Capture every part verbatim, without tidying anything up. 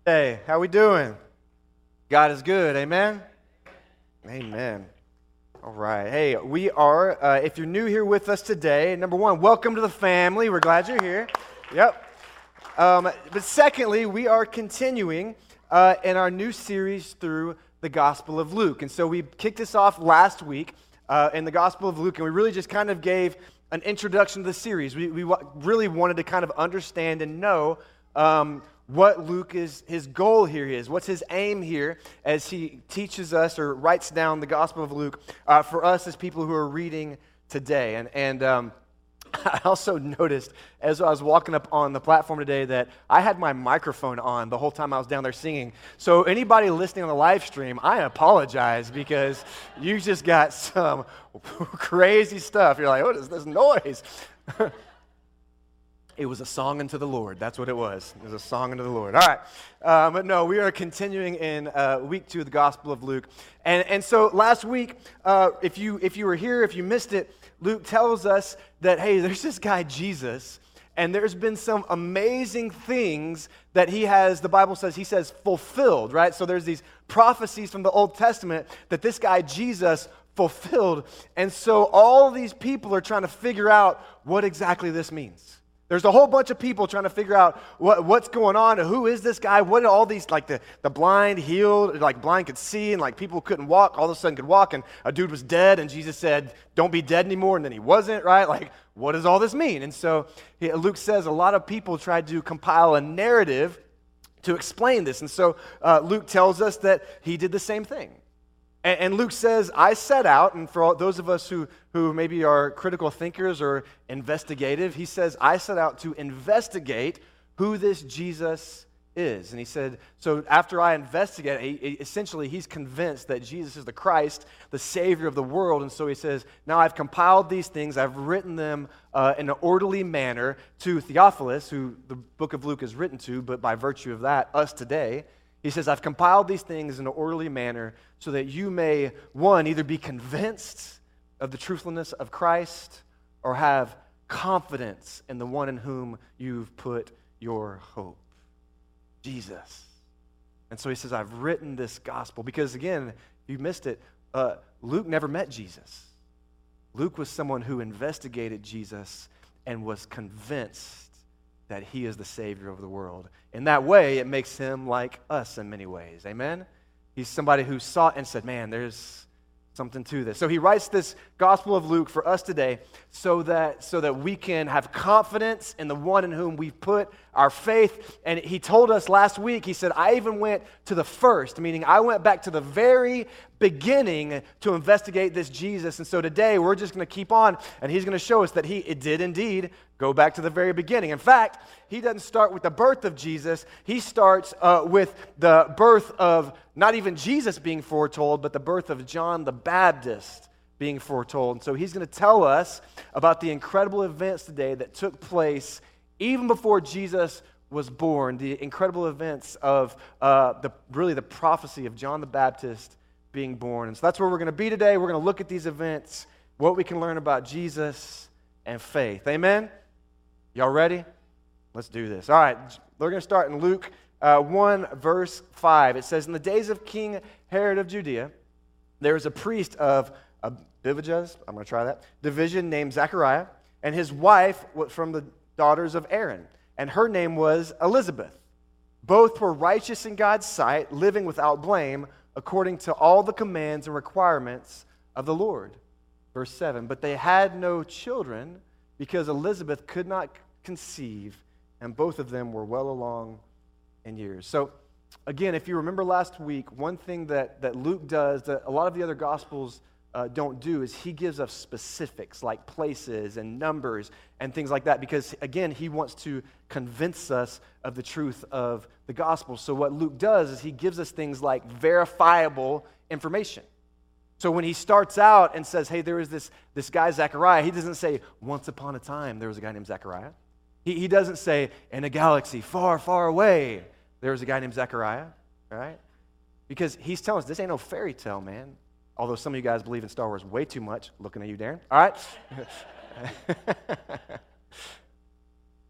Hey, how we doing? God is good, amen? Amen. All right. Hey, we are, uh, if you're new here with us today, number one, welcome to the family. We're glad you're here. Yep. Um, but secondly, we are continuing uh, in our new series through the Gospel of Luke. And so we kicked this off last week uh, in the Gospel of Luke, and we really just kind of gave an introduction to the series. We, we w- really wanted to kind of understand and know um, what Luke is, his goal here is, what's his aim here as he teaches us or writes down the Gospel of Luke uh, for us as people who are reading today. And, and um, I also noticed as I was walking up on the platform today that I had my microphone on the whole time I was down there singing. So anybody listening on the live stream, I apologize because you just got some crazy stuff. You're like, what is this noise? It was a song unto the Lord. That's what it was. It was a song unto the Lord. All right. Um, but no, we are continuing in uh, week two of the Gospel of Luke. And, and so last week, uh, if you if you were here, if you missed it, Luke tells us that, hey, there's this guy Jesus, and there's been some amazing things that he has, the Bible says, he says, fulfilled, right? So there's these prophecies from the Old Testament that this guy Jesus fulfilled. And so all these people are trying to figure out what exactly this means. There's a whole bunch of people trying to figure out what, what's going on, who is this guy, what are all these, like the, the blind healed, like blind could see, and like people couldn't walk, all of a sudden could walk, and a dude was dead, and Jesus said, don't be dead anymore, and then he wasn't, right? Like, what does all this mean? And so he, Luke says a lot of people tried to compile a narrative to explain this, and so uh, Luke tells us that he did the same thing. And Luke says, I set out, and for all, those of us who, who maybe are critical thinkers or investigative, he says, I set out to investigate who this Jesus is. And he said, so after I investigate, he, he, essentially he's convinced that Jesus is the Christ, the Savior of the world. And so he says, now I've compiled these things, I've written them uh, in an orderly manner to Theophilus, who the book of Luke is written to, but by virtue of that, us today. He says, I've compiled these things in an orderly manner so that you may, one, either be convinced of the truthfulness of Christ or have confidence in the one in whom you've put your hope, Jesus. And so he says, I've written this gospel because, again, if you missed it, uh, Luke never met Jesus. Luke was someone who investigated Jesus and was convinced that he is the Savior of the world. In that way, it makes him like us in many ways. Amen? He's somebody who saw it and said, man, there's something to this. So he writes this Gospel of Luke for us today so that, so that we can have confidence in the one in whom we've put our faith. And he told us last week, he said, I even went to the first, meaning I went back to the very beginning to investigate this Jesus. And so today we're just going to keep on, and he's going to show us that he it did indeed go back to the very beginning. In fact, he doesn't start with the birth of Jesus. He starts uh, with the birth of not even Jesus being foretold, but the birth of John the Baptist being foretold. And so he's going to tell us about the incredible events today that took place even before Jesus was born, the incredible events of uh, the really the prophecy of John the Baptist being born. And so that's where we're going to be today. We're going to look at these events, what we can learn about Jesus and faith. Amen? Y'all ready? Let's do this. All right, we're going to start in Luke uh, one, verse five. It says, in the days of King Herod of Judea, there was a priest of Abijah's, I'm going to try that, division named Zechariah, and his wife was from the daughters of Aaron, and her name was Elizabeth. Both were righteous in God's sight, living without blame, according to all the commands and requirements of the Lord. Verse seven, but they had no children because Elizabeth could not conceive, and both of them were well along in years. So, again, if you remember last week, one thing that, that Luke does that a lot of the other Gospels uh, don't do is he gives us specifics like places and numbers and things like that because, again, he wants to convince us of the truth of the Gospel. So what Luke does is he gives us things like verifiable information. So when he starts out and says, hey, there is this, this guy, Zechariah, he doesn't say, once upon a time there was a guy named Zechariah. He, he doesn't say, in a galaxy far, far away, there was a guy named Zechariah, right? Because he's telling us, this ain't no fairy tale, man. Although some of you guys believe in Star Wars way too much. Looking at you, Darren. All right?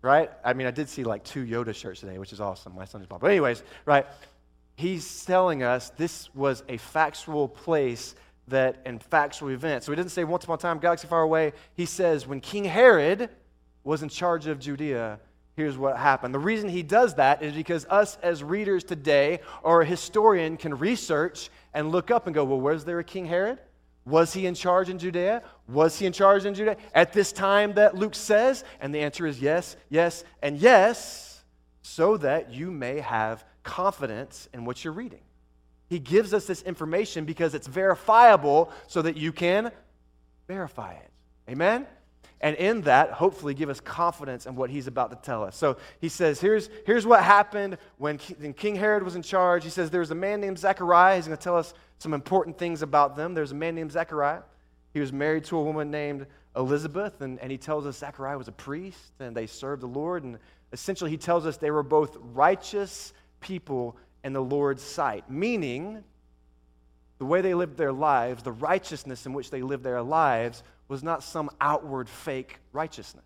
right? I mean, I did see like two Yoda shirts today, which is awesome. My son just bought. But anyways, right? He's telling us this was a factual place that and factual event. So he doesn't say once upon a time, galaxy far away. He says when King Herod was in charge of Judea, here's what happened. The reason he does that is because us as readers today or a historian can research and look up and go, well, was there a King Herod? Was he in charge in Judea? Was he in charge in Judea at this time that Luke says? And the answer is yes, yes, and yes, so that you may have confidence in what you're reading. He gives us this information because it's verifiable so that you can verify it. Amen? And in that, hopefully give us confidence in what he's about to tell us. So he says, here's, here's what happened when King Herod was in charge. He says there was a man named Zechariah. He's going to tell us some important things about them. There's a man named Zechariah. He was married to a woman named Elizabeth, and, and he tells us Zechariah was a priest, and they served the Lord. And essentially he tells us they were both righteous people in the Lord's sight, meaning the way they lived their lives, the righteousness in which they lived their lives was not some outward fake righteousness.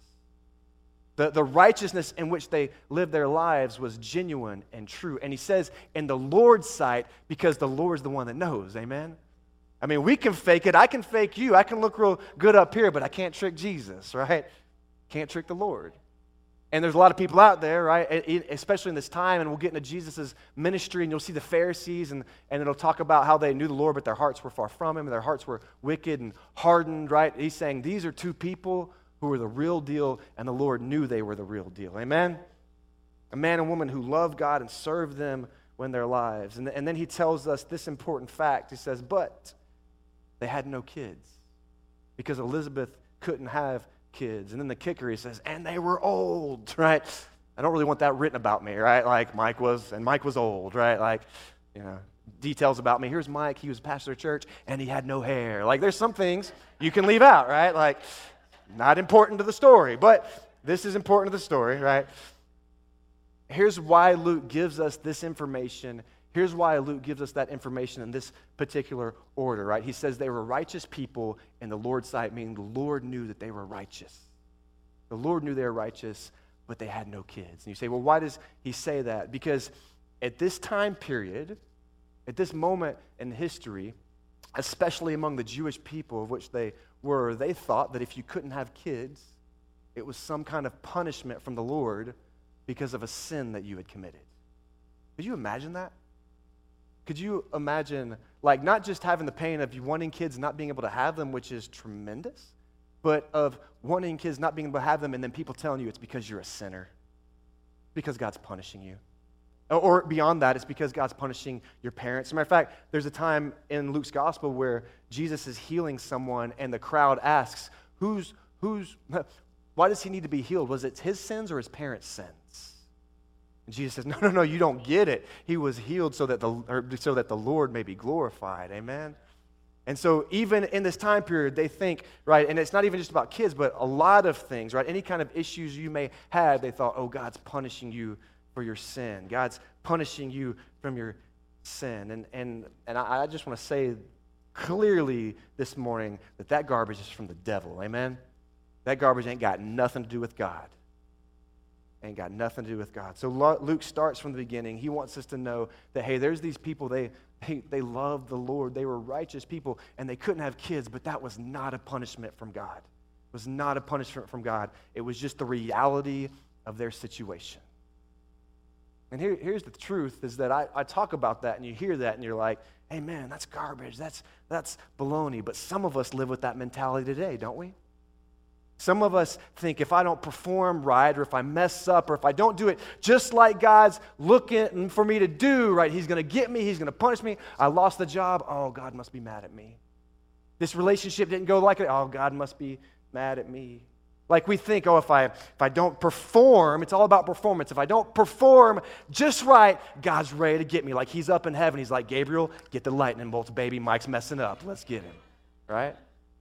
The, the righteousness in which they lived their lives was genuine and true. And he says, in the Lord's sight, because the Lord's the one that knows, amen? I mean, we can fake it. I can fake you. I can look real good up here, but I can't trick Jesus, right? Can't trick the Lord. And there's a lot of people out there, right, especially in this time, and we'll get into Jesus' ministry, and you'll see the Pharisees, and, and it'll talk about how they knew the Lord, but their hearts were far from him, and their hearts were wicked and hardened, right? He's saying these are two people who were the real deal, and the Lord knew they were the real deal. Amen? A man and woman who loved God and served them in their lives. And, and then he tells us this important fact. He says, but they had no kids because Elizabeth couldn't have kids. And then the kicker, he says, and they were old, right? I don't really want that written about me, right? Like Mike was, and Mike was old, right? Like, you know, details about me. Here's Mike, he was pastor of church, and he had no hair. Like, there's some things you can leave out, right? Like, not important to the story, but this is important to the story, right? Here's why Luke gives us this information. Here's why Luke gives us that information in this particular order, right? He says they were righteous people in the Lord's sight, meaning the Lord knew that they were righteous. The Lord knew they were righteous, but they had no kids. And you say, well, why does he say that? Because at this time period, at this moment in history, especially among the Jewish people of which they were, they thought that if you couldn't have kids, it was some kind of punishment from the Lord because of a sin that you had committed. Could you imagine that? Could you imagine, like, not just having the pain of you wanting kids and not being able to have them, which is tremendous, but of wanting kids, not being able to have them, and then people telling you it's because you're a sinner, because God's punishing you. Or beyond that, it's because God's punishing your parents. As a matter of fact, there's a time in Luke's gospel where Jesus is healing someone, and the crowd asks, who's, who's, why does he need to be healed? Was it his sins or his parents' sins? And Jesus says, no, no, no, you don't get it. He was healed so that the, or so that the Lord may be glorified. Amen? And so even in this time period, they think, right, and it's not even just about kids, but a lot of things, right? Any kind of issues you may have, they thought, oh, God's punishing you for your sin. God's punishing you from your sin. And and and I, I just want to say clearly this morning that that garbage is from the devil. Amen? That garbage ain't got nothing to do with God. Ain't got nothing to do with God. So Luke starts from the beginning. He wants us to know that, hey, there's these people, they, they, they loved the Lord. They were righteous people, and they couldn't have kids, but that was not a punishment from God. It was not a punishment from God. It was just the reality of their situation. And here, here's the truth, is that I, I talk about that, and you hear that, and you're like, hey, man, that's garbage. That's, that's baloney. But some of us live with that mentality today, don't we? Some of us think if I don't perform right, or if I mess up, or if I don't do it just like God's looking for me to do, right, he's going to get me, he's going to punish me. I lost the job. Oh, God must be mad at me. This relationship didn't go like it. Oh, God must be mad at me. Like we think, oh, if I if I don't perform, it's all about performance. If I don't perform just right, God's ready to get me. Like he's up in heaven. He's like, Gabriel, get the lightning bolts, baby. Mike's messing up. Let's get him, right?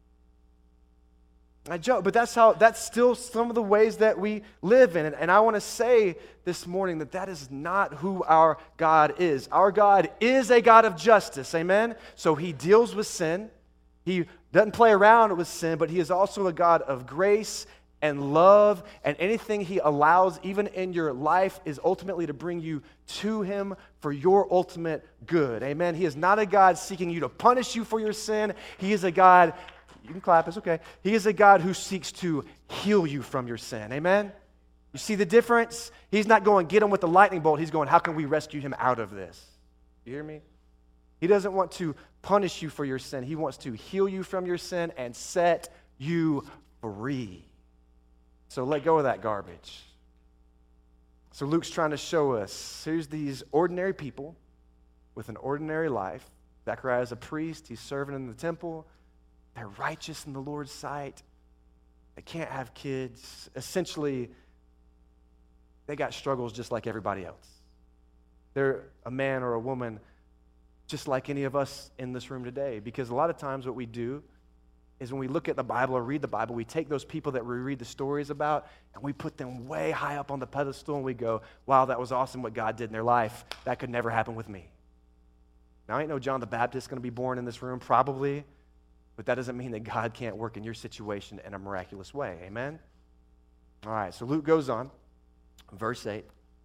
I joke, but that's how. That's still some of the ways that we live in. And, and I want to say this morning that that is not who our God is. Our God is a God of justice, amen? So he deals with sin. He doesn't play around with sin, but he is also a God of grace and love and anything he allows, even in your life, is ultimately to bring you to him for your ultimate good. Amen? He is not a God seeking you to punish you for your sin. He is a God, you can clap, it's okay. He is a God who seeks to heal you from your sin. Amen? You see the difference? He's not going, get him with the lightning bolt. He's going, how can we rescue him out of this? You hear me? He doesn't want to punish you for your sin. He wants to heal you from your sin and set you free. So let go of that garbage. So Luke's trying to show us, here's these ordinary people with an ordinary life. Zechariah is a priest. He's serving in the temple. They're righteous in the Lord's sight. They can't have kids. Essentially, they got struggles just like everybody else. They're a man or a woman just like any of us in this room today. Because a lot of times what we do is when we look at the Bible or read the Bible, we take those people that we read the stories about and we put them way high up on the pedestal and we go, wow, that was awesome what God did in their life. That could never happen with me. Now, ain't no John the Baptist going to be born in this room, probably, but that doesn't mean that God can't work in your situation in a miraculous way. Amen? All right, so Luke goes on, verse eight.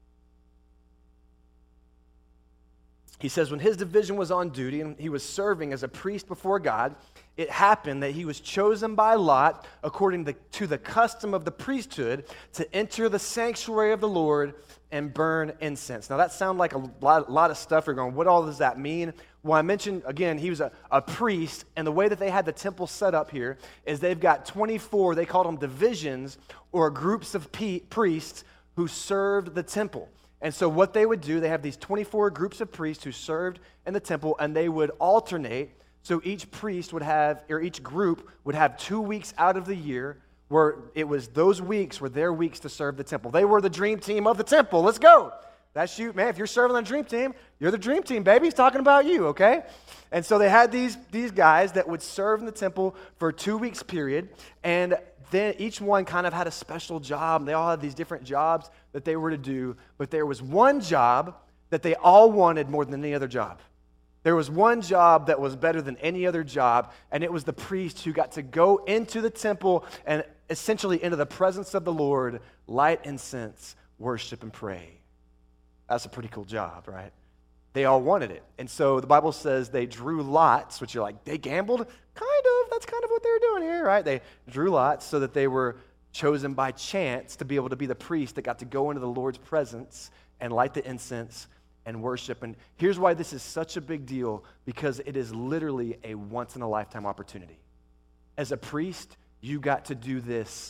He says, when his division was on duty and he was serving as a priest before God, it happened that he was chosen by lot, according to, to the custom of the priesthood, to enter the sanctuary of the Lord and burn incense. Now, that sounds like a lot, lot of stuff. You're going, what all does that mean? Well, I mentioned, again, he was a, a priest, and the way that they had the temple set up here is they've got twenty-four, they called them divisions, or groups of pe- priests who served the temple. And so what they would do, they have these twenty-four groups of priests who served in the temple, and they would alternate. So each priest would have, or each group would have two weeks out of the year where it was those weeks were their weeks to serve the temple. They were the dream team of the temple. Let's go. That's you, man. If you're serving on the dream team, you're the dream team, baby. He's talking about you, okay? And so they had these, these guys that would serve in the temple for a two weeks period, and then each one kind of had a special job. They all had these different jobs that they were to do, but there was one job that they all wanted more than any other job. There was one job that was better than any other job, and it was the priest who got to go into the temple and essentially into the presence of the Lord, light incense, worship, and pray. That's a pretty cool job, right? They all wanted it. And so the Bible says they drew lots, which you're like, they gambled? Kind of. That's kind of what they were doing here, right? They drew lots so that they were chosen by chance to be able to be the priest that got to go into the Lord's presence and light the incense and worship. And here's why this is such a big deal, because it is literally a once-in-a-lifetime opportunity. As a priest, you got to do this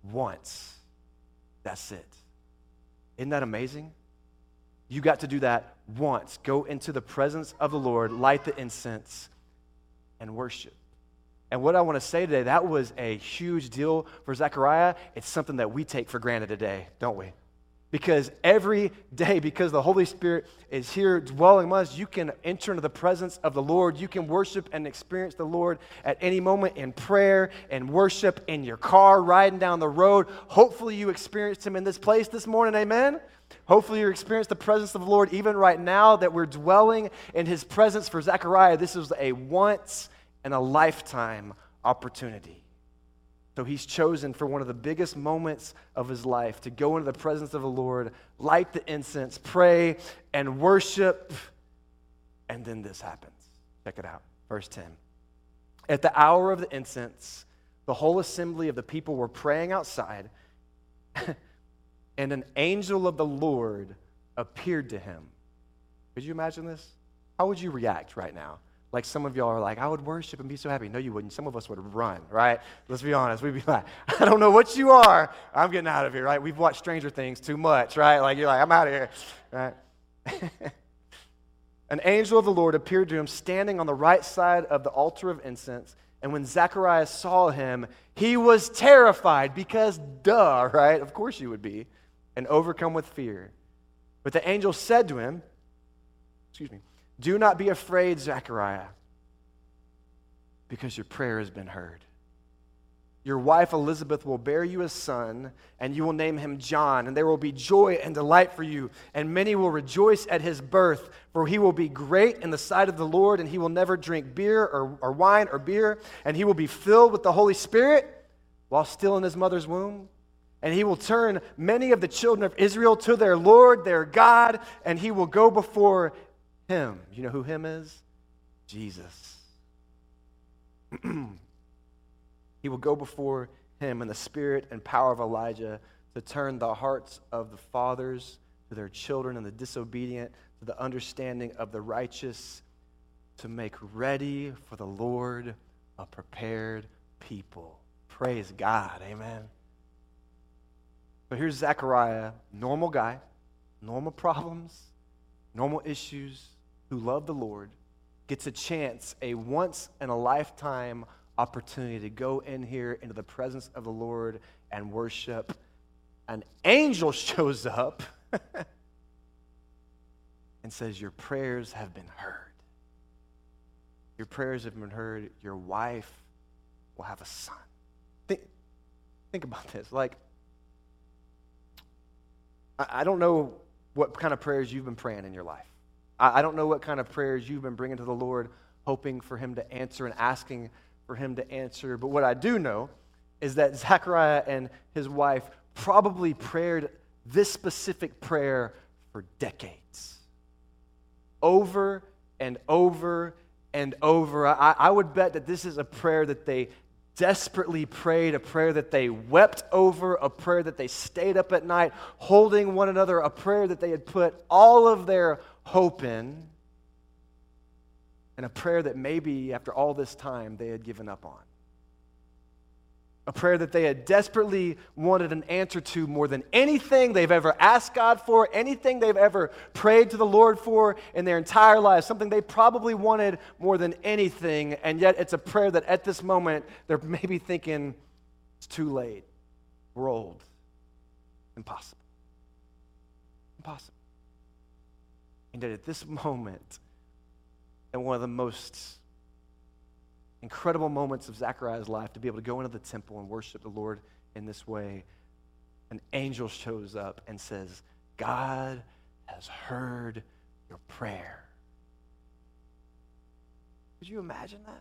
once. That's it. Isn't that amazing? You got to do that once. Go into the presence of the Lord, light the incense, and worship. And what I want to say today, that was a huge deal for Zechariah. It's something that we take for granted today, don't we? Because every day, because the Holy Spirit is here dwelling among us, you can enter into the presence of the Lord. You can worship and experience the Lord at any moment in prayer and worship in your car, riding down the road. Hopefully you experienced Him in this place this morning, amen? Hopefully you experienced the presence of the Lord even right now that we're dwelling in His presence. For Zechariah, this was a once in a lifetime opportunity. So he's chosen for one of the biggest moments of his life to go into the presence of the Lord, light the incense, pray, and worship. And then this happens. Check it out. Verse ten. At the hour of the incense, the whole assembly of the people were praying outside, and an angel of the Lord appeared to him. Could you imagine this? How would you react right now? Like some of y'all are like, I would worship and be so happy. No, you wouldn't. Some of us would run, right? Let's be honest. We'd be like, I don't know what you are. I'm getting out of here, right? We've watched Stranger Things too much, right? Like, you're like, I'm out of here, right? An angel of the Lord appeared to him standing on the right side of the altar of incense. And when Zechariah saw him, he was terrified because, duh, right? Of course you would be, and overcome with fear. But the angel said to him, excuse me, do not be afraid, Zechariah, because your prayer has been heard. Your wife Elizabeth will bear you a son, and you will name him John, and there will be joy and delight for you, and many will rejoice at his birth, for he will be great in the sight of the Lord, and he will never drink beer or, or wine or beer, and he will be filled with the Holy Spirit while still in his mother's womb. and he will turn many of the children of Israel to their Lord, their God, and he will go before him. You know who him is? Jesus. He will go before him in the spirit and power of Elijah to turn the hearts of the fathers to their children and the disobedient to the understanding of the righteous, to make ready for the Lord a prepared people. Praise God, amen. But here's Zechariah, normal guy, normal problems, normal issues, who loved the Lord, gets a chance, a once-in-a-lifetime opportunity to go in here into the presence of the Lord and worship. An angel shows up and says, your prayers have been heard. Your prayers have been heard. Your wife will have a son. Think, think about this. Like, I, I don't know what kind of prayers you've been praying in your life. I, I don't know what kind of prayers you've been bringing to the Lord, hoping for him to answer and asking for him to answer. But what I do know is that Zechariah and his wife probably prayed this specific prayer for decades. Over and over and over. I, I would bet that this is a prayer that they desperately prayed, a prayer that they wept over, a prayer that they stayed up at night holding one another, a prayer that they had put all of their hope in, and a prayer that maybe after all this time they had given up on. A prayer that they had desperately wanted an answer to more than anything they've ever asked God for, anything they've ever prayed to the Lord for in their entire lives, something they probably wanted more than anything, and yet it's a prayer that at this moment they're maybe thinking, it's too late, we're old, impossible. Impossible. And yet at this moment, in one of the most incredible moments of Zechariah's life, to be able to go into the temple and worship the Lord in this way, an angel shows up and says, God has heard your prayer. Could you imagine that?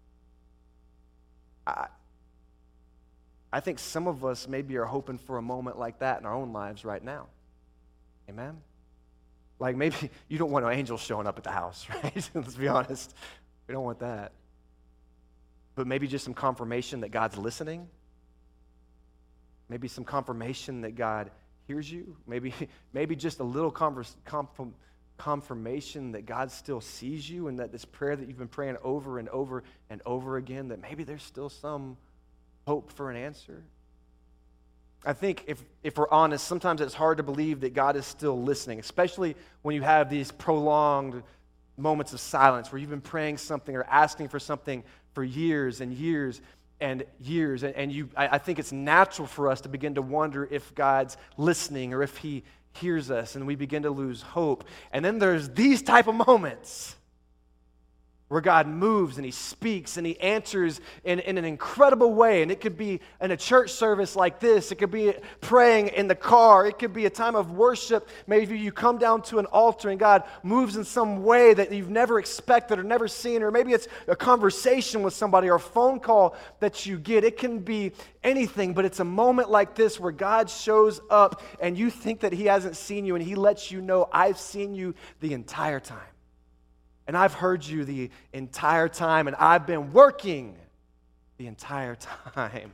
I, I think some of us maybe are hoping for a moment like that in our own lives right now. Amen? Like maybe you don't want an angel showing up at the house, right? Let's be honest. We don't want that. But maybe just some confirmation that God's listening. Maybe some confirmation that God hears you. Maybe, maybe just a little converse, conf- confirmation that God still sees you, and that this prayer that you've been praying over and over and over again, that maybe there's still some hope for an answer. I think if, if we're honest, sometimes it's hard to believe that God is still listening, especially when you have these prolonged moments of silence where you've been praying something or asking for something for years and years and years. And, and you, I, I think it's natural for us to begin to wonder if God's listening or if he hears us, and we begin to lose hope. And then there's these type of moments where God moves and he speaks and he answers in, in an incredible way. And it could be in a church service like this. It could be praying in the car. It could be a time of worship. Maybe you come down to an altar and God moves in some way that you've never expected or never seen. Or maybe it's a conversation with somebody or a phone call that you get. It can be anything, but it's a moment like this where God shows up and you think that he hasn't seen you, and he lets you know, I've seen you the entire time. And I've heard you the entire time, and I've been working the entire time.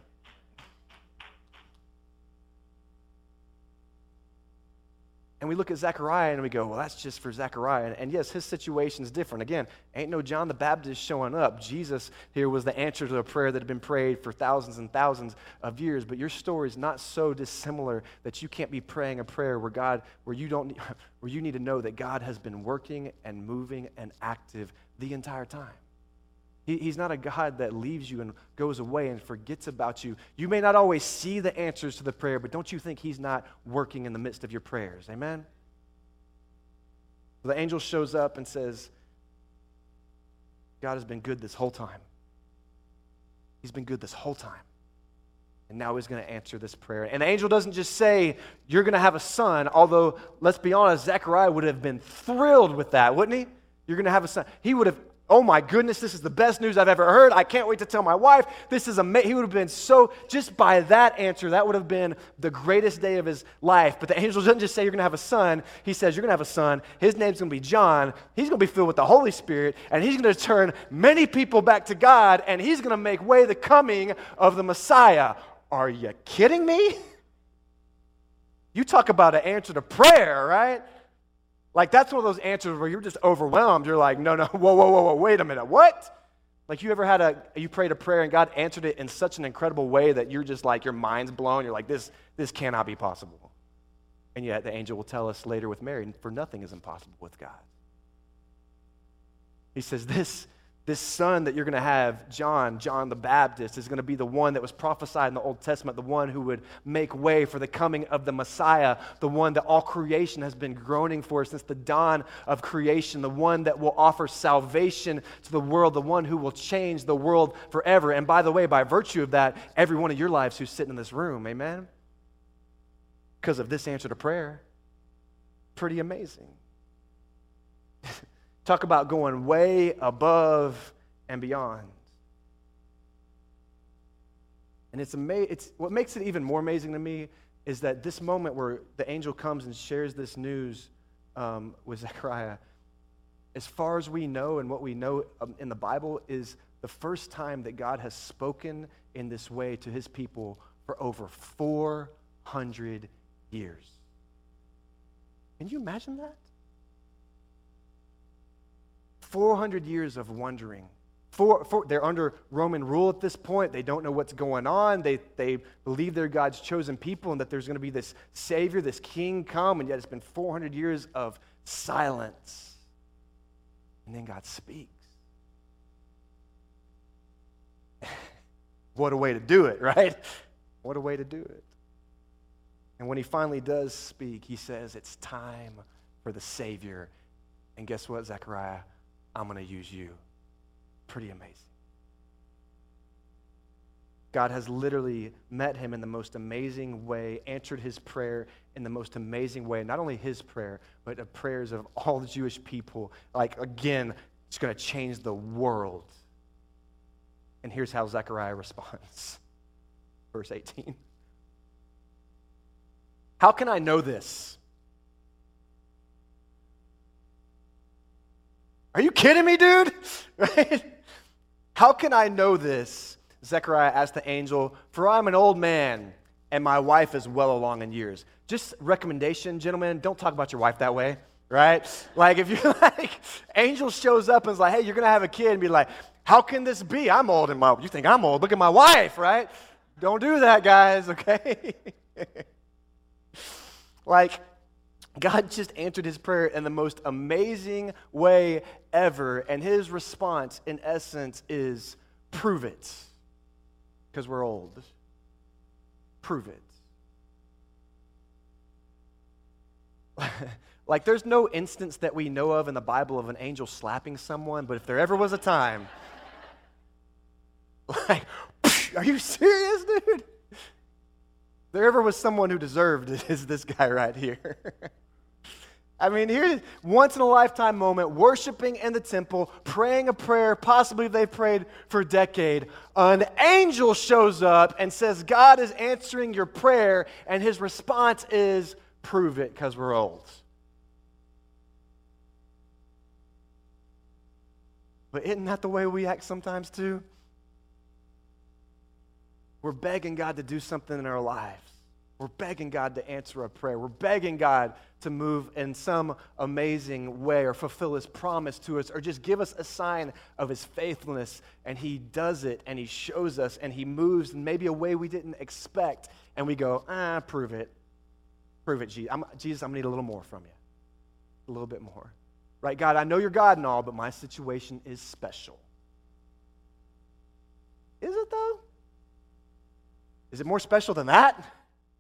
And we look at Zechariah and we go, well, that's just for Zechariah. And, and yes, his situation is different. Again, ain't no John the Baptist showing up. Jesus here was the answer to a prayer that had been prayed for thousands and thousands of years. But your story is not so dissimilar that you can't be praying a prayer where God, where you don't, where you need to know that God has been working and moving and active the entire time. He, he's not a God that leaves you and goes away and forgets about you. You may not always see the answers to the prayer, but don't you think he's not working in the midst of your prayers? Amen? The angel shows up and says, God has been good this whole time. He's been good this whole time. And now he's going to answer this prayer. And the angel doesn't just say, you're going to have a son, although, let's be honest, Zechariah would have been thrilled with that, wouldn't he? You're going to have a son. He would have oh my goodness, this is the best news I've ever heard. I can't wait to tell my wife. This is amazing. He would have been so, just by that answer, that would have been the greatest day of his life. But the angel doesn't just say you're going to have a son. He says you're going to have a son. His name's going to be John. He's going to be filled with the Holy Spirit, and he's going to turn many people back to God, and he's going to make way the coming of the Messiah. Are you kidding me? You talk about an answer to prayer, right? Like, that's one of those answers where you're just overwhelmed. You're like, no, no, whoa, whoa, whoa, whoa, wait a minute, what? Like, you ever had a, you prayed a prayer and God answered it in such an incredible way that you're just like, your mind's blown. You're like, this, this cannot be possible. And yet the angel will tell us later with Mary, for nothing is impossible with God. He says, this, this son that you're going to have, John, John the Baptist, is going to be the one that was prophesied in the Old Testament, the one who would make way for the coming of the Messiah, the one that all creation has been groaning for since the dawn of creation, the one that will offer salvation to the world, the one who will change the world forever. And by the way, by virtue of that, every one of your lives who's sitting in this room, amen? Because of this answer to prayer. Pretty amazing. Talk about going way above and beyond. And it's amazing. It's what makes it even more amazing to me is that this moment where the angel comes and shares this news um, with Zechariah, as far as we know and what we know um, in the Bible, is the first time that God has spoken in this way to his people for over four hundred years. Can you imagine that? four hundred years of wondering. Four, four, they're under Roman rule at this point. They don't know what's going on. They, they believe they're God's chosen people and that there's going to be this Savior, this King come, and yet it's been four hundred years of silence. And then God speaks. What a way to do it, right? What a way to do it. And when he finally does speak, he says, it's time for the Savior. And guess what, Zechariah? I'm going to use you. Pretty amazing. God has literally met him in the most amazing way, answered his prayer in the most amazing way. Not only his prayer, but the prayers of all the Jewish people. Like, again, it's going to change the world. And here's how Zechariah responds. Verse eighteen. How can I know this? Are you kidding me, dude? Right? How can I know this? Zechariah asked the angel, for I'm an old man, and my wife is well along in years. Just recommendation, gentlemen, don't talk about your wife that way, right? Like, if you're like, angel shows up and is like, hey, you're going to have a kid, and be like, how can this be? I'm old, and my, you think I'm old? Look at my wife, right? Don't do that, guys, okay? Like, God just answered his prayer in the most amazing way ever, and his response, in essence, is prove it, because we're old. Prove it. Like, there's no instance that we know of in the Bible of an angel slapping someone, but if there ever was a time, like, are you serious, dude? If there ever was someone who deserved it, is this guy right here. I mean, here's once in a lifetime moment, worshiping in the temple, praying a prayer, possibly they've prayed for a decade. An angel shows up and says, God is answering your prayer, and his response is, prove it, because we're old. But isn't that the way we act sometimes too? We're begging God to do something in our lives. We're begging God to answer a prayer. We're begging God to move in some amazing way or fulfill his promise to us or just give us a sign of his faithfulness. And he does it, and he shows us, and he moves in maybe a way we didn't expect. And we go, ah, prove it. Prove it, Jesus. I'm, Jesus, I'm going to need a little more from you. A little bit more. Right, God, I know you're God and all, but my situation is special. Is it, though? Is it more special than that?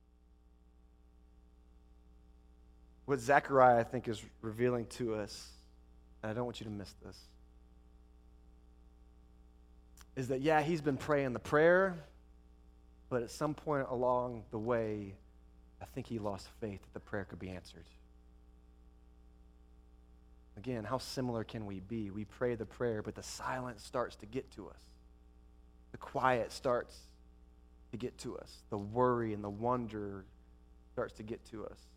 What Zechariah, I think, is revealing to us, and I don't want you to miss this, is that, yeah, he's been praying the prayer, but at some point along the way, I think he lost faith that the prayer could be answered. Again, how similar can we be? We pray the prayer, but the silence starts to get to us. The quiet starts to get to us. The worry and the wonder starts to get to us.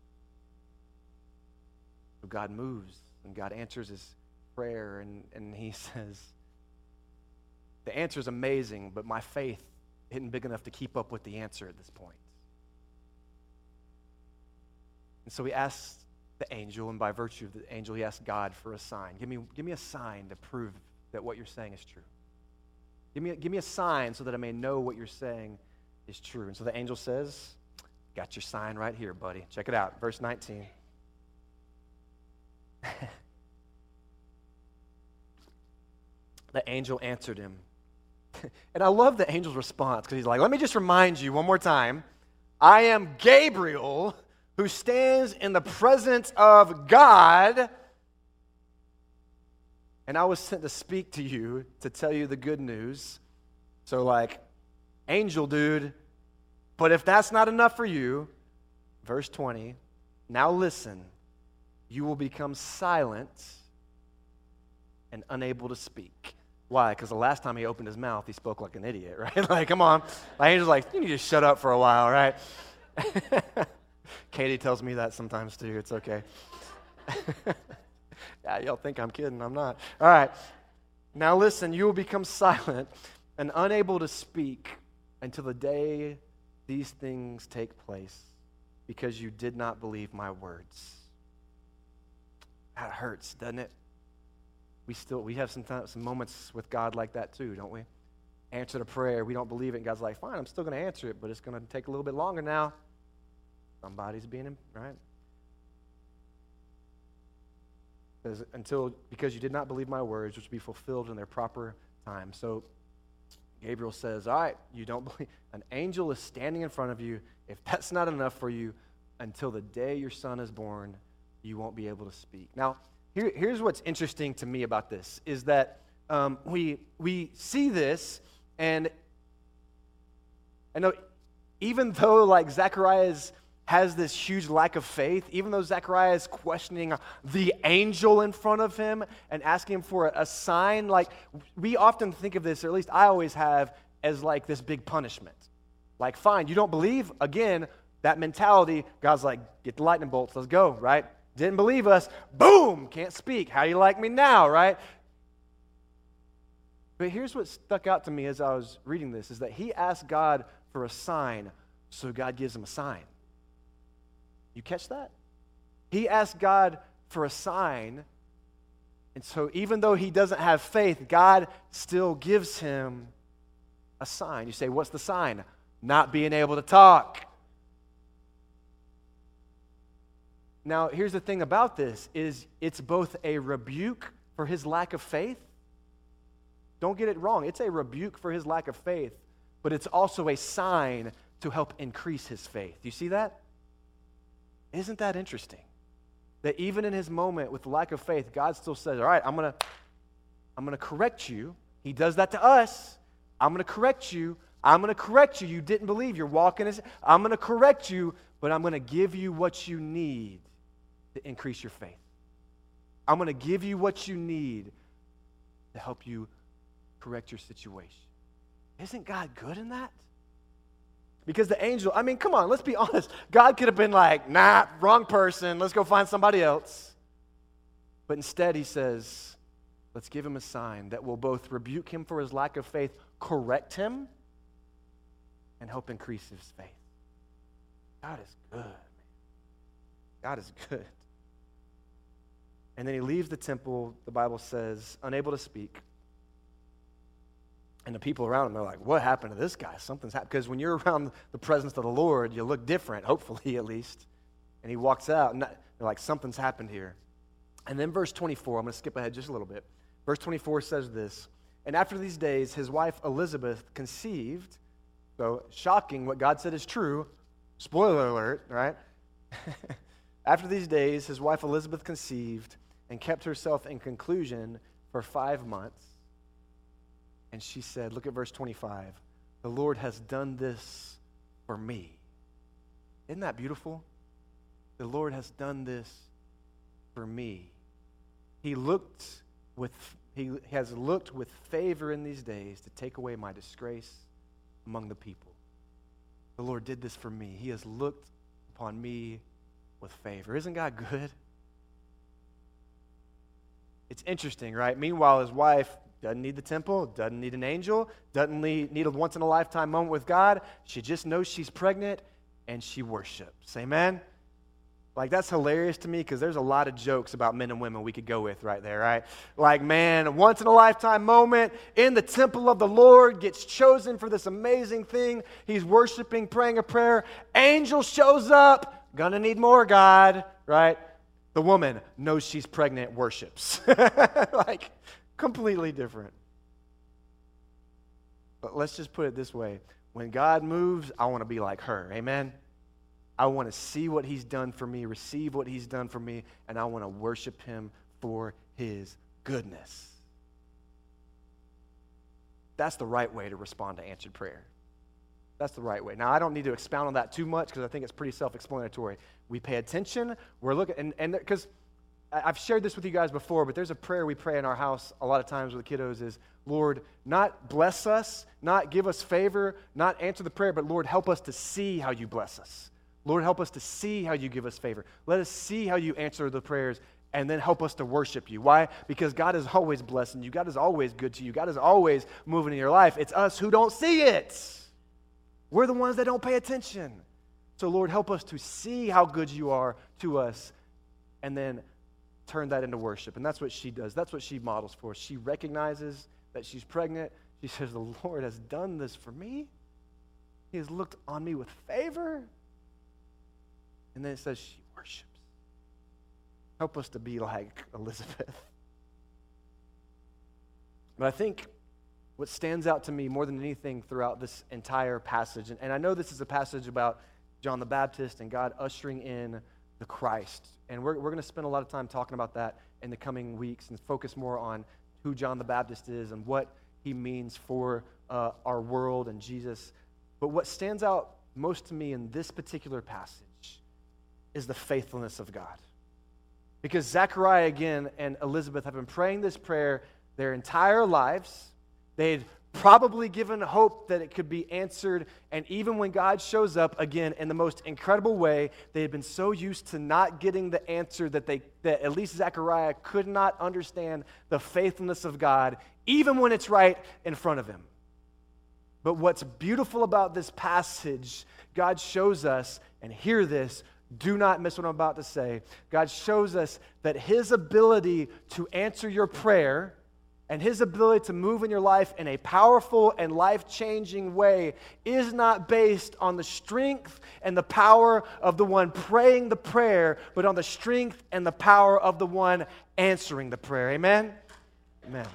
So God moves, and God answers his prayer, and, and he says, the answer is amazing, but my faith isn't big enough to keep up with the answer at this point. And so he asks the angel, and by virtue of the angel, he asks God for a sign. Give me, give me a sign to prove that what you're saying is true. Give me, a, give me a sign so that I may know what you're saying is true. And so the angel says, got your sign right here, buddy. Check it out, verse nineteen. The angel answered him. And I love the angel's response because he's like, let me just remind you one more time. I am Gabriel, who stands in the presence of God, and I was sent to speak to you, to tell you the good news. So like, angel dude, but if that's not enough for you, verse twenty, now listen, you will become silent and unable to speak. Why? Because the last time he opened his mouth, he spoke like an idiot, right? Like, come on. My angel's like, you need to shut up for a while, right? Katie tells me that sometimes too. It's okay. Yeah, y'all think I'm kidding. I'm not. All right. Now listen, you will become silent and unable to speak until the day these things take place, because you did not believe my words. That hurts, doesn't it? We still, we have some, time, some moments with God like that too, don't we? Answer the prayer, we don't believe it, and God's like, fine, I'm still going to answer it, but it's going to take a little bit longer now. Somebody's being, right? Says, until, because you did not believe my words, which will be fulfilled in their proper time. So Gabriel says, all right, you don't believe, an angel is standing in front of you. If that's not enough for you, until the day your son is born, you won't be able to speak. Now, Here, here's what's interesting to me about this, is that um, we we see this, and I know even though like Zacharias has this huge lack of faith, even though Zacharias is questioning the angel in front of him and asking him for a, a sign, like we often think of this, or at least I always have, as like this big punishment. Like, fine, you don't believe? Again, that mentality, God's like, get the lightning bolts, let's go, right? Didn't believe us, boom, can't speak. How do you like me now, right? But here's what stuck out to me as I was reading this, is that he asked God for a sign, so God gives him a sign. You catch that? He asked God for a sign, and so even though he doesn't have faith, God still gives him a sign. You say, what's the sign? Not being able to talk. Now, here's the thing about this, is it's both a rebuke for his lack of faith. Don't get it wrong. It's a rebuke for his lack of faith, but it's also a sign to help increase his faith. Do you see that? Isn't that interesting? That even in his moment with lack of faith, God still says, all right, I'm going to I'm going to correct you. He does that to us. I'm going to correct you. I'm going to correct you. You didn't believe. You're walking as I'm going to correct you, but I'm going to give you what you need to increase your faith. I'm going to give you what you need to help you correct your situation. Isn't God good in that? Because the angel, I mean, come on, let's be honest. God could have been like, nah, wrong person. Let's go find somebody else. But instead he says, let's give him a sign that will both rebuke him for his lack of faith, correct him, and help increase his faith. God is good, man. God is good. And then he leaves the temple, the Bible says, unable to speak. And the people around him are like, what happened to this guy? Something's happened. Because when you're around the presence of the Lord, you look different, hopefully at least. And he walks out, and they're like, something's happened here. And then verse twenty-four, I'm going to skip ahead just a little bit. Verse twenty-four says this, and after these days, his wife Elizabeth conceived. So shocking, what God said is true. Spoiler alert, right? After these days, his wife Elizabeth conceived and kept herself in conclusion for five months. And she said, look at verse twenty-five, the Lord has done this for me. Isn't that beautiful? The Lord has done this for me. He looked with he has looked with favor in these days to take away my disgrace among the people. The Lord did this for me. He has looked upon me with favor. Isn't God good? It's interesting, right? Meanwhile, his wife doesn't need the temple, doesn't need an angel, doesn't need a once-in-a-lifetime moment with God. She just knows she's pregnant, and she worships. Amen? Like, that's hilarious to me because there's a lot of jokes about men and women we could go with right there, right? Like, man, once-in-a-lifetime moment in the temple of the Lord, gets chosen for this amazing thing. He's worshiping, praying a prayer. Angel shows up. Gonna need more, God, right? The woman knows she's pregnant, worships. Like, completely different. But let's just put it this way. When God moves, I want to be like her. Amen? I want to see what he's done for me, receive what he's done for me, and I want to worship him for his goodness. That's the right way to respond to answered prayer. That's the right way. Now, I don't need to expound on that too much because I think it's pretty self-explanatory. We pay attention. We're looking, and and because I've shared this with you guys before, but there's a prayer we pray in our house a lot of times with the kiddos is, Lord, not bless us, not give us favor, not answer the prayer, but Lord, help us to see how you bless us. Lord, help us to see how you give us favor. Let us see how you answer the prayers, and then help us to worship you. Why? Because God is always blessing you. God is always good to you. God is always moving in your life. It's us who don't see it. We're the ones that don't pay attention. So, Lord, help us to see how good you are to us, and then turn that into worship. And that's what she does. That's what she models for us. She recognizes that she's pregnant. She says, the Lord has done this for me. He has looked on me with favor. And then it says she worships. Help us to be like Elizabeth. But I think what stands out to me more than anything throughout this entire passage, and, and I know this is a passage about John the Baptist and God ushering in the Christ. And we're, we're going to spend a lot of time talking about that in the coming weeks and focus more on who John the Baptist is and what he means for uh, our world and Jesus. But what stands out most to me in this particular passage is the faithfulness of God. Because Zechariah, again, and Elizabeth have been praying this prayer their entire lives. They'd probably given hope that it could be answered, and even when God shows up, again, in the most incredible way, they had been so used to not getting the answer that they, that at least Zechariah could not understand the faithfulness of God, even when it's right in front of him. But what's beautiful about this passage, God shows us, and hear this, do not miss what I'm about to say. God shows us that his ability to answer your prayer and his ability to move in your life in a powerful and life-changing way is not based on the strength and the power of the one praying the prayer, but on the strength and the power of the one answering the prayer. Amen? Amen.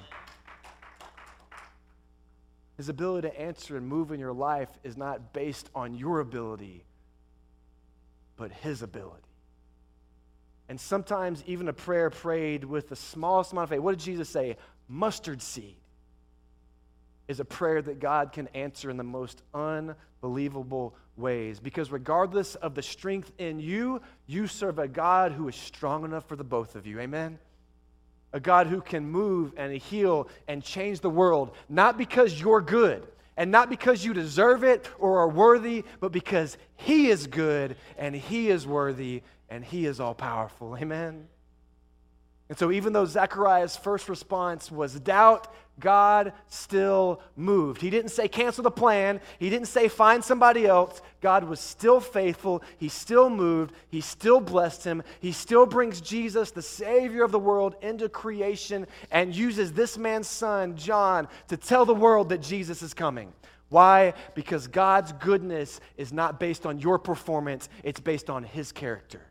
His ability to answer and move in your life is not based on your ability, but his ability. And sometimes even a prayer prayed with the smallest amount of faith, what did Jesus say? Mustard seed is a prayer that God can answer in the most unbelievable ways. Because regardless of the strength in you, you serve a God who is strong enough for the both of you. Amen? A God who can move and heal and change the world, not because you're good, and not because you deserve it or are worthy, but because he is good and he is worthy and he is all-powerful. Amen? And so even though Zechariah's first response was doubt, God still moved. He didn't say cancel the plan. He didn't say find somebody else. God was still faithful. He still moved. He still blessed him. He still brings Jesus, the Savior of the world, into creation and uses this man's son, John, to tell the world that Jesus is coming. Why? Because God's goodness is not based on your performance. It's based on his character.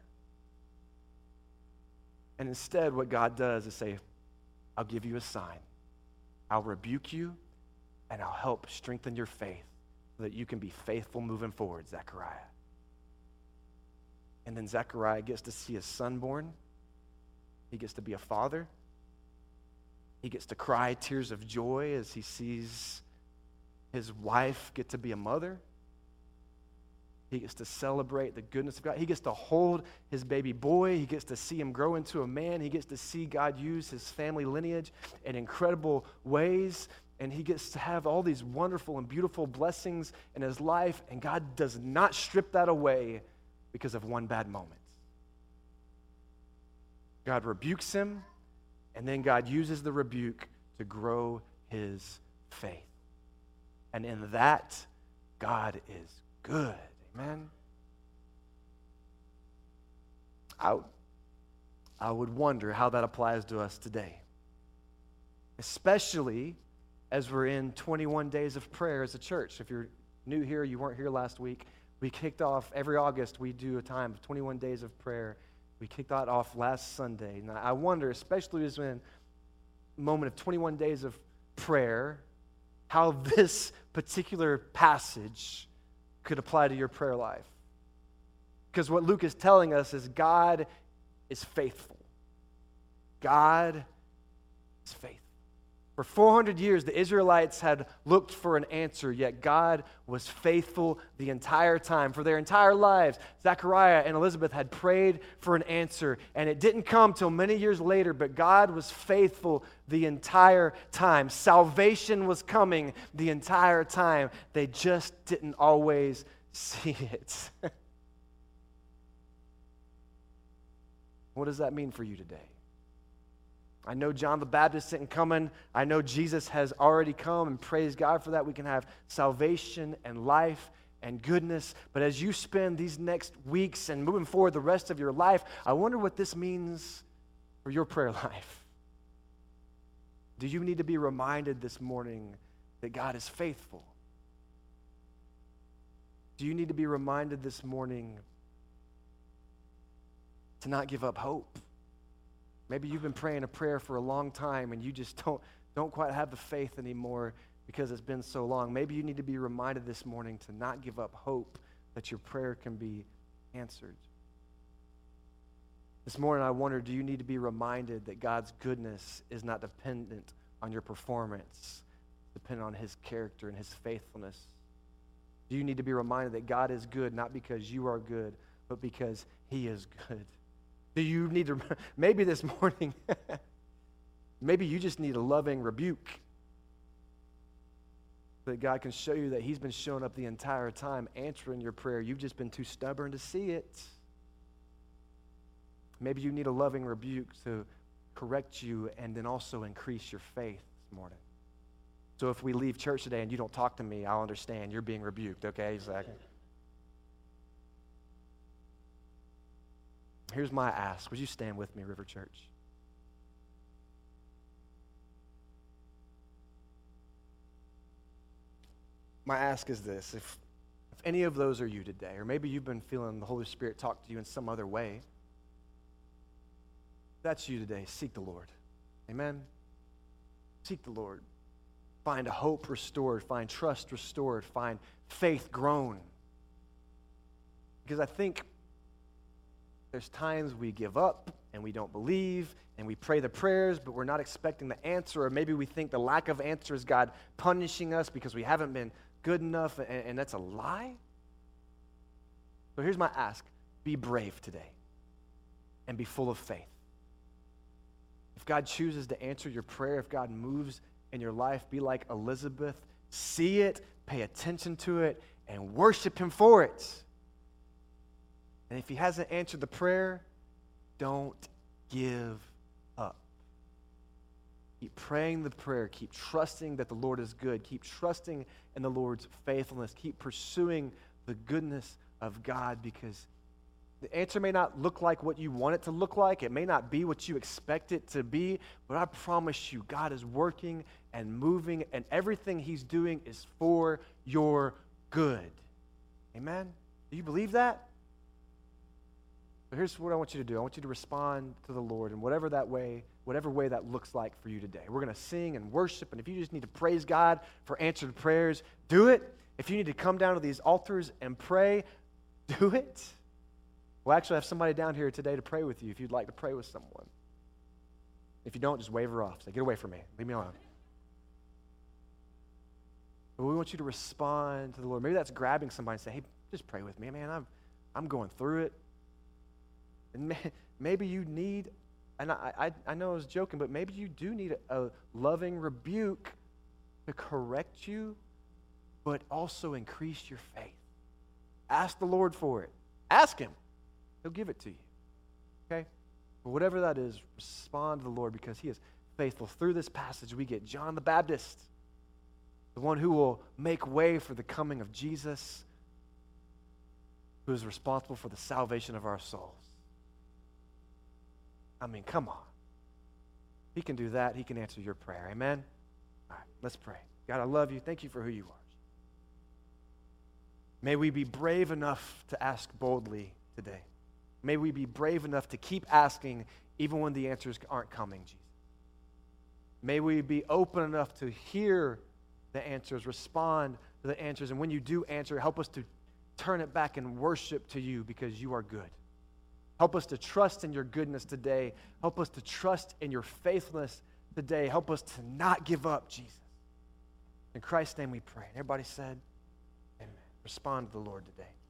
And instead, what God does is say, I'll give you a sign. I'll rebuke you, and I'll help strengthen your faith so that you can be faithful moving forward, Zechariah. And then Zechariah gets to see his son born. He gets to be a father. He gets to cry tears of joy as he sees his wife get to be a mother. He gets to celebrate the goodness of God. He gets to hold his baby boy. He gets to see him grow into a man. He gets to see God use his family lineage in incredible ways. And he gets to have all these wonderful and beautiful blessings in his life. And God does not strip that away because of one bad moment. God rebukes him, and then God uses the rebuke to grow his faith. And in that, God is good. Amen. I, I would wonder how that applies to us today, especially as we're in twenty-one days of prayer as a church. If you're new here, you weren't here last week, we kicked off, every August we do a time of twenty-one days of prayer. We kicked that off last Sunday. And I wonder, especially as we're in a moment of twenty-one days of prayer, how this particular passage could apply to your prayer life. Because what Luke is telling us is God is faithful. God is faithful. For four hundred years, the Israelites had looked for an answer, yet God was faithful the entire time. For their entire lives, Zechariah and Elizabeth had prayed for an answer, and it didn't come till many years later, but God was faithful the entire time. Salvation was coming the entire time. They just didn't always see it. What does that mean for you today? I know John the Baptist isn't coming. I know Jesus has already come, and praise God for that. We can have salvation and life and goodness. But as you spend these next weeks and moving forward the rest of your life, I wonder what this means for your prayer life. Do you need to be reminded this morning that God is faithful? Do you need to be reminded this morning to not give up hope? Maybe you've been praying a prayer for a long time and you just don't, don't quite have the faith anymore because it's been so long. Maybe you need to be reminded this morning to not give up hope that your prayer can be answered. This morning I wonder, do you need to be reminded that God's goodness is not dependent on your performance, dependent on his character and his faithfulness? Do you need to be reminded that God is good not because you are good, but because he is good? Do you need to, maybe this morning, maybe you just need a loving rebuke so that God can show you that he's been showing up the entire time answering your prayer. You've just been too stubborn to see it. Maybe you need a loving rebuke to correct you and then also increase your faith this morning. So if we leave church today and you don't talk to me, I'll understand. You're being rebuked, okay? Exactly. Here's my ask. Would you stand with me, River Church? My ask is this. If, if any of those are you today, or maybe you've been feeling the Holy Spirit talk to you in some other way, if that's you today, seek the Lord. Amen? Seek the Lord. Find a hope restored. Find trust restored. Find faith grown. Because I think there's times we give up and we don't believe and we pray the prayers, but we're not expecting the answer, or maybe we think the lack of answer is God punishing us because we haven't been good enough, and, and that's a lie. So here's my ask. Be brave today and be full of faith. If God chooses to answer your prayer, if God moves in your life, be like Elizabeth. See it, pay attention to it, and worship him for it. And if he hasn't answered the prayer, don't give up. Keep praying the prayer. Keep trusting that the Lord is good. Keep trusting in the Lord's faithfulness. Keep pursuing the goodness of God, because the answer may not look like what you want it to look like. It may not be what you expect it to be, but I promise you, God is working and moving, and everything he's doing is for your good. Amen? Do you believe that? But here's what I want you to do. I want you to respond to the Lord in whatever that way, whatever way that looks like for you today. We're going to sing and worship, and if you just need to praise God for answered prayers, do it. If you need to come down to these altars and pray, do it. We'll actually have somebody down here today to pray with you if you'd like to pray with someone. If you don't, just wave her off. Say, get away from me. Leave me alone. But we want you to respond to the Lord. Maybe that's grabbing somebody and say, hey, just pray with me. Man, I'm, I'm going through it. And may, maybe you need, and I, I, I know I was joking, but maybe you do need a, a loving rebuke to correct you, but also increase your faith. Ask the Lord for it. Ask him. He'll give it to you. Okay? But whatever that is, respond to the Lord because he is faithful. Through this passage, we get John the Baptist, the one who will make way for the coming of Jesus, who is responsible for the salvation of our souls. I mean, come on. He can do that. He can answer your prayer. Amen? All right, let's pray. God, I love you. Thank you for who you are. May we be brave enough to ask boldly today. May we be brave enough to keep asking even when the answers aren't coming, Jesus. May we be open enough to hear the answers, respond to the answers, and when you do answer, help us to turn it back and worship to you because you are good. Help us to trust in your goodness today. Help us to trust in your faithfulness today. Help us to not give up, Jesus. In Christ's name we pray. And everybody said, amen. Respond to the Lord today.